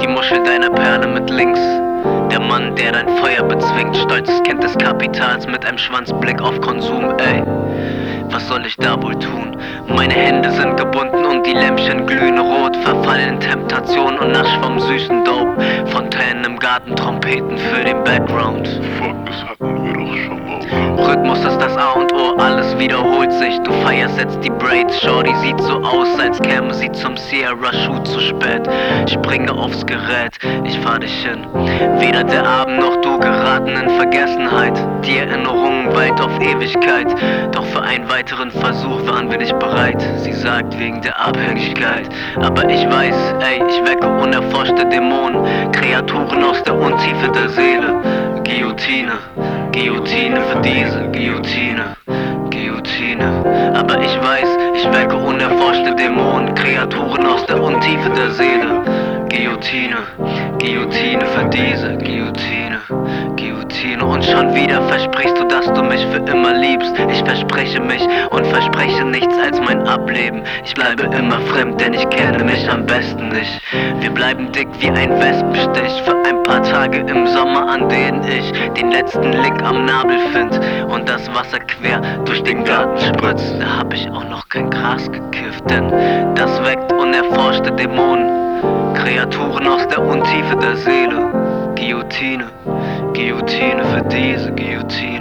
Die Muschel deiner Perle mit links. Der Mann, der dein Feuer bezwingt. Stolzes Kind des Kapitals mit einem Schwanzblick auf Konsum, ey. Was soll ich da wohl tun? Meine Hände sind gebunden und die Lämpchen glühen rot. Verfallen in Temptation und Nasch vom süßen Dope. Fontänen im Garten, Trompeten für den Background. Fuck, das hatten wir doch schon mal. Rhythmus ist das A und O, alles wiederholt sich. Du feierst jetzt die Braids, Shorty sieht so aus, als käme sie zum Sierra-Shoot zu spät. Springe aufs Gerät, ich fahr dich hin. Weder der Abend noch du geraten in Vergessenheit. Die Erinnerungen weit auf Ewigkeit. Doch für einen weiteren Versuch waren wir nicht bereit. Sie sagt wegen der Abhängigkeit. Aber ich weiß, ey, ich wecke unerforschte Dämonen. Kreaturen aus der Untiefe der Seele. Guillotine, Guillotine für diese Guillotine, Guillotine. Aber ich weiß, ich wecke unerforschte Dämonen, Kreaturen aus der Untiefe der Seele. Guillotine, Guillotine für diese Guillotine, Guillotine. Und schon wieder versprichst du, dass du mich für immer liebst. Ich verspreche mich und verspreche nichts als mein Ableben. Ich bleibe immer fremd, denn ich kenne mich am besten nicht. Wir bleiben dick wie ein Wespenstich für ein paar Tage im Sommer, an denen ich den letzten Lick am Nabel find und das Wasser quer durch den Garten spritzt. Da hab ich auch noch kein Gras gekifft, denn das weckt unerforschte Dämonen. Kreaturen aus der Untiefe der Seele. Guillotine, Guillotine für diese Guillotine.